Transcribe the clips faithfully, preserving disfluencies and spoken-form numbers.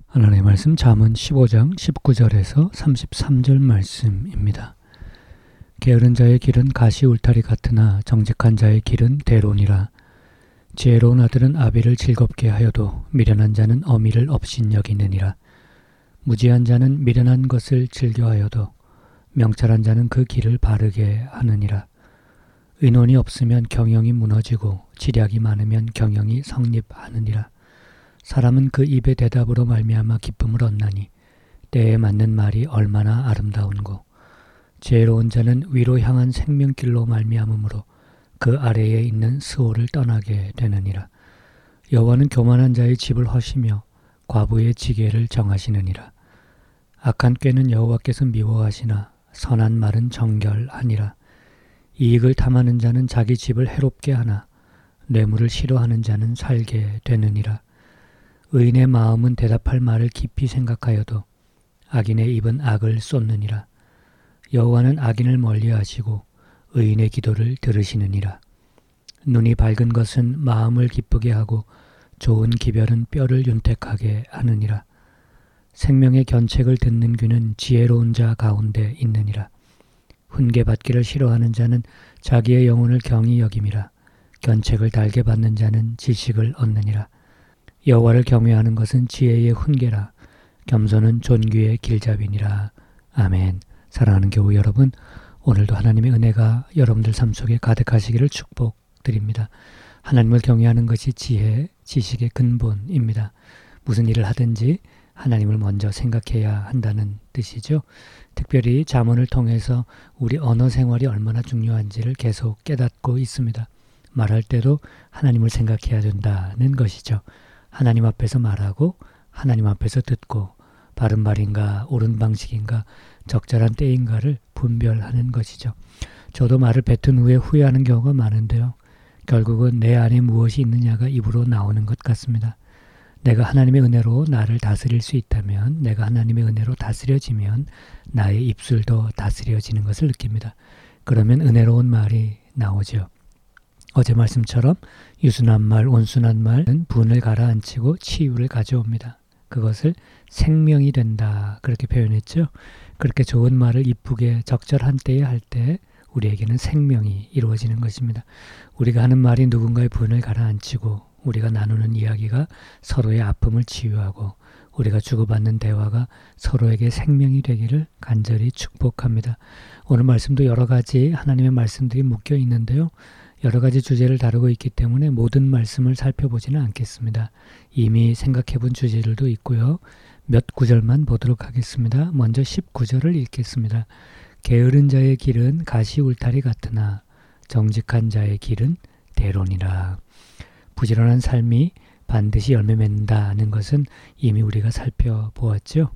하나님의 말씀 잠언 십오 장 십구 절에서 삼십삼 절 말씀입니다. 게으른 자의 길은 가시 울타리 같으나 정직한 자의 길은 대론이라. 지혜로운 아들은 아비를 즐겁게 하여도 미련한 자는 어미를 업신여기느니라. 무지한 자는 미련한 것을 즐겨하여도 명철한 자는 그 길을 바르게 하느니라. 의논이 없으면 경영이 무너지고 지략이 많으면 경영이 성립하느니라. 사람은 그 입의 대답으로 말미암아 기쁨을 얻나니 때에 맞는 말이 얼마나 아름다운고. 지혜로운 자는 위로 향한 생명길로 말미암으므로 그 아래에 있는 스올을 떠나게 되느니라. 여호와는 교만한 자의 집을 허시며 과부의 지게를 정하시느니라. 악한 꾀는 여호와께서 미워하시나 선한 말은 정결하니라. 이익을 탐하는 자는 자기 집을 해롭게 하나 뇌물을 싫어하는 자는 살게 되느니라. 의인의 마음은 대답할 말을 깊이 생각하여도 악인의 입은 악을 쏟느니라. 여호와는 악인을 멀리하시고 의인의 기도를 들으시느니라. 눈이 밝은 것은 마음을 기쁘게 하고 좋은 기별은 뼈를 윤택하게 하느니라. 생명의 견책을 듣는 귀는 지혜로운 자 가운데 있느니라. 훈계받기를 싫어하는 자는 자기의 영혼을 경히 여김이라. 견책을 달게 받는 자는 지식을 얻느니라. 여호와를 경외하는 것은 지혜의 훈계라. 겸손은 존귀의 길잡이니라. 아멘. 사랑하는 교우 여러분, 오늘도 하나님의 은혜가 여러분들 삶 속에 가득하시기를 축복드립니다. 하나님을 경외하는 것이 지혜, 지식의 근본입니다. 무슨 일을 하든지 하나님을 먼저 생각해야 한다는 뜻이죠. 특별히 잠언을 통해서 우리 언어 생활이 얼마나 중요한지를 계속 깨닫고 있습니다. 말할 때도 하나님을 생각해야 된다는 것이죠. 하나님 앞에서 말하고 하나님 앞에서 듣고 바른 말인가 옳은 방식인가 적절한 때인가를 분별하는 것이죠. 저도 말을 뱉은 후에 후회하는 경우가 많은데요. 결국은 내 안에 무엇이 있느냐가 입으로 나오는 것 같습니다. 내가 하나님의 은혜로 나를 다스릴 수 있다면, 내가 하나님의 은혜로 다스려지면 나의 입술도 다스려지는 것을 느낍니다. 그러면 은혜로운 말이 나오죠. 어제 말씀처럼 유순한 말, 온순한 말은 분을 가라앉히고 치유를 가져옵니다. 그것을 생명이 된다, 그렇게 표현했죠. 그렇게 좋은 말을 이쁘게 적절한 때에 할 때 우리에게는 생명이 이루어지는 것입니다. 우리가 하는 말이 누군가의 분을 가라앉히고 우리가 나누는 이야기가 서로의 아픔을 치유하고 우리가 주고받는 대화가 서로에게 생명이 되기를 간절히 축복합니다. 오늘 말씀도 여러 가지 하나님의 말씀들이 묶여 있는데요. 여러 가지 주제를 다루고 있기 때문에 모든 말씀을 살펴보지는 않겠습니다. 이미 생각해 본 주제들도 있고요. 몇 구절만 보도록 하겠습니다. 먼저 십구 절을 읽겠습니다. 게으른 자의 길은 가시 울타리 같으나 정직한 자의 길은 대론이라. 부지런한 삶이 반드시 열매 맺는다는 것은 이미 우리가 살펴보았죠.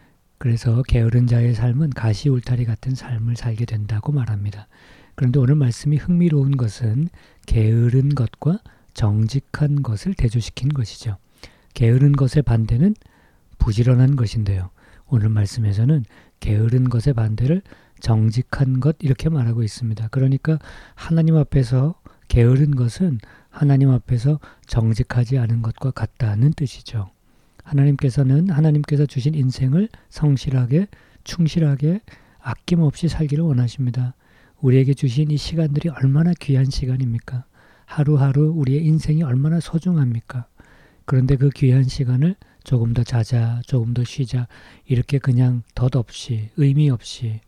그래서 게으른 자의 삶은 가시 울타리 같은 삶을 살게 된다고 말합니다. 그런데 오늘 말씀이 흥미로운 것은 게으른 것과 정직한 것을 대조시킨 것이죠. 게으른 것의 반대는 부지런한 것인데요. 오늘 말씀에서는 게으른 것의 반대를 정직한 것 이렇게 말하고 있습니다. 그러니까 하나님 앞에서 게으른 것은 하나님 앞에서 정직하지 않은 것과 같다는 뜻이죠. 하나님께서는 하나님께서 주신 인생을 성실하게, 충실하게, 아낌없이 살기를 원하십니다. 우리에게 주신 이 시간들이 얼마나 귀한 시간입니까? 하루하루 우리의 인생이 얼마나 소중합니까? 그런데 그 귀한 시간을 조금 더 자자, 조금 더 쉬자 이렇게 그냥 덧없이 의미 없이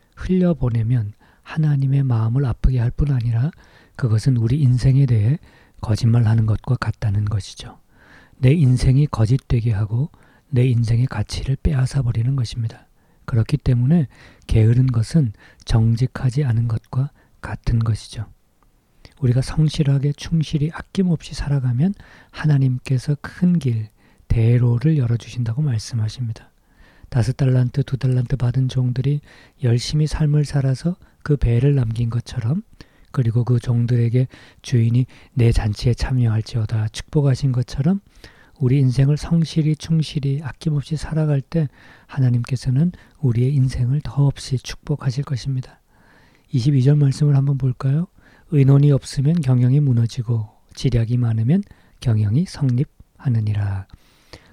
흘려보내면 하나님의 마음을 아프게 할 뿐 아니라 그것은 우리 인생에 대해 거짓말하는 것과 같다는 것이죠. 내 인생이 거짓되게 하고 내 인생의 가치를 빼앗아 버리는 것입니다. 그렇기 때문에 게으른 것은 정직하지 않은 것과 같은 것이죠. 우리가 성실하게 충실히 아낌없이 살아가면 하나님께서 큰 길, 대로를 열어주신다고 말씀하십니다. 다섯 달란트, 두 달란트 받은 종들이 열심히 삶을 살아서 그 배를 남긴 것처럼, 그리고 그 종들에게 주인이 내 잔치에 참여할지어다 축복하신 것처럼 우리 인생을 성실히 충실히 아낌없이 살아갈 때 하나님께서는 우리의 인생을 더없이 축복하실 것입니다. 이십이 절 말씀을 한번 볼까요? 의논이 없으면 경영이 무너지고 지략이 많으면 경영이 성립하느니라.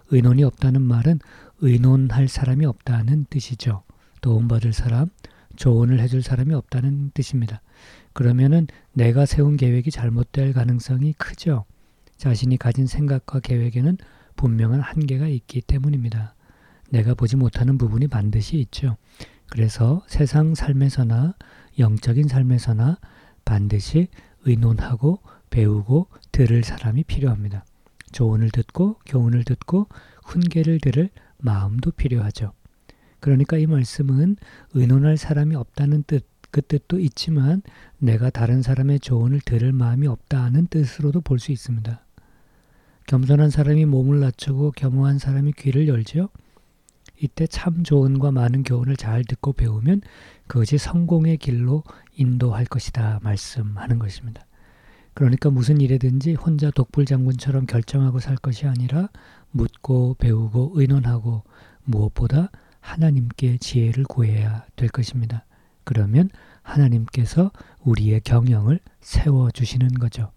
의논이 없다는 말은 의논할 사람이 없다는 뜻이죠. 도움받을 사람, 조언을 해줄 사람이 없다는 뜻입니다. 그러면은 내가 세운 계획이 잘못될 가능성이 크죠. 자신이 가진 생각과 계획에는 분명한 한계가 있기 때문입니다. 내가 보지 못하는 부분이 반드시 있죠. 그래서 세상 삶에서나 영적인 삶에서나 반드시 의논하고 배우고 들을 사람이 필요합니다. 조언을 듣고 교훈을 듣고 훈계를 들을 마음도 필요하죠. 그러니까 이 말씀은 의논할 사람이 없다는 뜻, 그 뜻도 있지만 내가 다른 사람의 조언을 들을 마음이 없다는 뜻으로도 볼 수 있습니다. 겸손한 사람이 몸을 낮추고 겸허한 사람이 귀를 열죠. 이때 참 조언과 많은 교훈을 잘 듣고 배우면 그것이 성공의 길로 인도할 것이다 말씀하는 것입니다. 그러니까 무슨 일이든지 혼자 독불장군처럼 결정하고 살 것이 아니라 묻고 배우고 의논하고 무엇보다 하나님께 지혜를 구해야 될 것입니다. 그러면 하나님께서 우리의 경영을 세워주시는 거죠.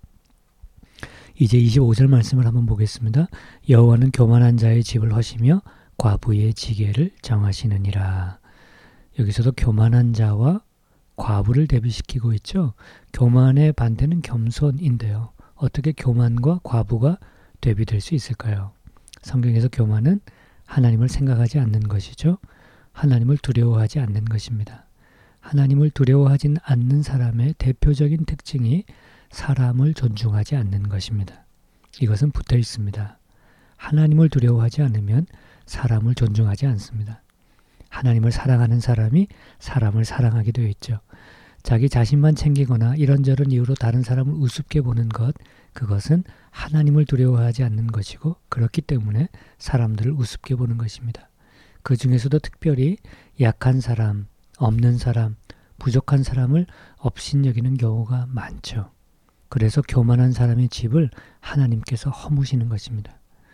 이제 이십오 절 말씀을 한번 보겠습니다. 여호와는 교만한 자의 집을 허시며 과부의 지게를 정하시느니라. 여기서도 교만한 자와 과부를 대비시키고 있죠. 교만의 반대는 겸손인데요. 어떻게 교만과 과부가 대비될 수 있을까요? 성경에서 교만은 하나님을 생각하지 않는 것이죠. 하나님을 두려워하지 않는 것입니다. 하나님을 두려워하지 않는 사람의 대표적인 특징이 사람을 존중하지 않는 것입니다. 이것은 붙어 있습니다. 하나님을 두려워하지 않으면 사람을 존중하지 않습니다. 하나님을 사랑하는 사람이 사람을 사랑하게 되어 있죠. 자기 자신만 챙기거나 이런저런 이유로 다른 사람을 우습게 보는 것, 그것은 하나님을 두려워하지 않는 것이고 그렇기 때문에 사람들을 우습게 보는 것입니다. 그 중에서도 특별히 약한 사람, 없는 사람, 부족한 사람을 업신여기는 경우가 많죠. 그래서 교만한 사람의 집을 하나님께서 허무시는 것입니다.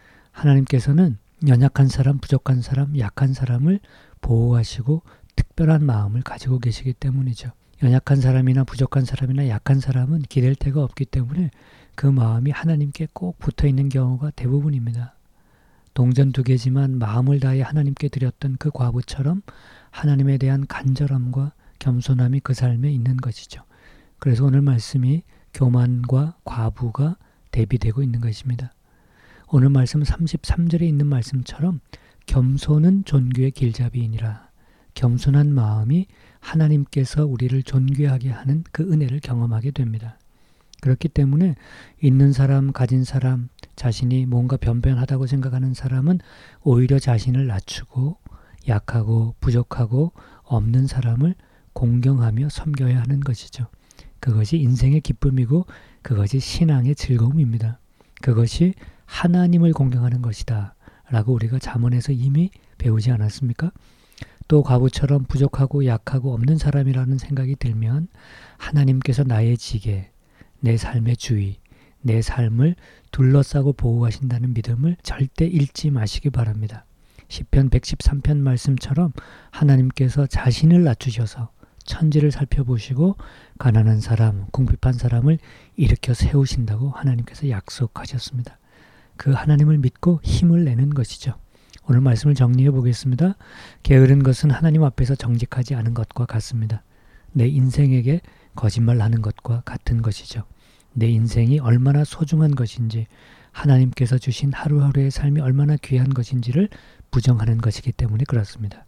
하나님께서는 연약한 사람, 부족한 사람, 약한 사람을 보호하시고 특별한 마음을 가지고 계시기 때문이죠. 연약한 사람이나 부족한 사람이나 약한 사람은 기댈 데가 없기 때문에 그 마음이 하나님께 꼭 붙어있는 경우가 대부분입니다. 동전 두 개지만 마음을 다해 하나님께 드렸던 그 과부처럼 하나님에 대한 간절함과 겸손함이 그 삶에 있는 것이죠. 그래서 오늘 말씀이 교만과 과부가 대비되고 있는 것입니다. 오늘 말씀 삼십삼 절에 있는 말씀처럼 겸손은 존귀의 길잡이이니라. 겸손한 마음이 하나님께서 우리를 존귀하게 하는 그 은혜를 경험하게 됩니다. 그렇기 때문에 있는 사람, 가진 사람, 자신이 뭔가 변변하다고 생각하는 사람은 오히려 자신을 낮추고 약하고 부족하고 없는 사람을 공경하며 섬겨야 하는 것이죠. 그것이 인생의 기쁨이고 그것이 신앙의 즐거움입니다. 그것이 하나님을 공경하는 것이다 라고 우리가 잠언에서 이미 배우지 않았습니까? 또 과부처럼 부족하고 약하고 없는 사람이라는 생각이 들면 하나님께서 나의 지게, 내 삶의 주의, 내 삶을 둘러싸고 보호하신다는 믿음을 절대 잃지 마시기 바랍니다. 시편 백십삼 편 말씀처럼 하나님께서 자신을 낮추셔서 천지를 살펴보시고 가난한 사람, 궁핍한 사람을 일으켜 세우신다고 하나님께서 약속하셨습니다. 그 하나님을 믿고 힘을 내는 것이죠. 오늘 말씀을 정리해 보겠습니다. 게으른 것은 하나님 앞에서 정직하지 않은 것과 같습니다. 내 인생에게 거짓말하는 것과 같은 것이죠. 내 인생이 얼마나 소중한 것인지, 하나님께서 주신 하루하루의 삶이 얼마나 귀한 것인지를 부정하는 것이기 때문에 그렇습니다.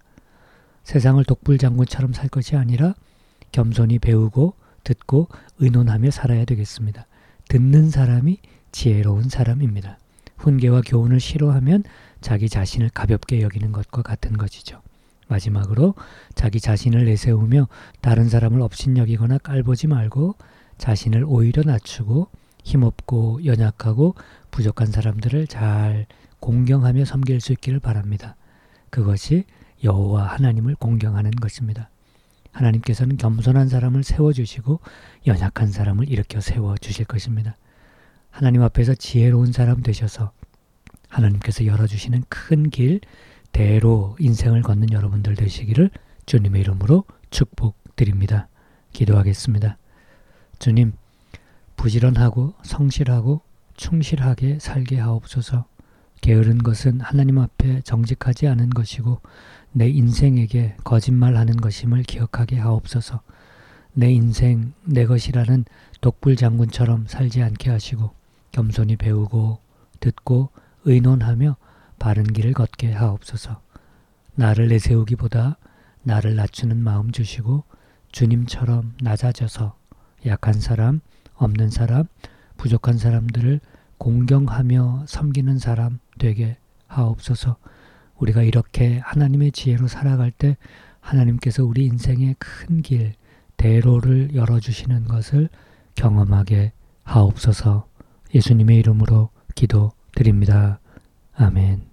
세상을 독불장군처럼 살 것이 아니라 겸손히 배우고 듣고 의논하며 살아야 되겠습니다. 듣는 사람이 지혜로운 사람입니다. 훈계와 교훈을 싫어하면 자기 자신을 가볍게 여기는 것과 같은 것이죠. 마지막으로 자기 자신을 내세우며 다른 사람을 업신여기거나 깔보지 말고 자신을 오히려 낮추고 힘없고 연약하고 부족한 사람들을 잘 공경하며 섬길 수 있기를 바랍니다. 그것이 여호와 하나님을 공경하는 것입니다. 하나님께서는 겸손한 사람을 세워주시고 연약한 사람을 일으켜 세워주실 것입니다. 하나님 앞에서 지혜로운 사람 되셔서 하나님께서 열어주시는 큰 길, 대로 인생을 걷는 여러분들 되시기를 주님의 이름으로 축복드립니다. 기도하겠습니다. 주님, 부지런하고 성실하고 충실하게 살게 하옵소서. 게으른 것은 하나님 앞에 정직하지 않은 것이고 내 인생에게 거짓말하는 것임을 기억하게 하옵소서. 내 인생 내 것이라는 독불장군처럼 살지 않게 하시고 겸손히 배우고 듣고 의논하며 바른 길을 걷게 하옵소서. 나를 내세우기보다 나를 낮추는 마음 주시고 주님처럼 낮아져서 약한 사람, 없는 사람, 부족한 사람들을 공경하며 섬기는 사람 되게 하옵소서. 우리가 이렇게 하나님의 지혜로 살아갈 때 하나님께서 우리 인생의 큰 길, 대로를 열어주시는 것을 경험하게 하옵소서. 예수님의 이름으로 기도드립니다. 아멘.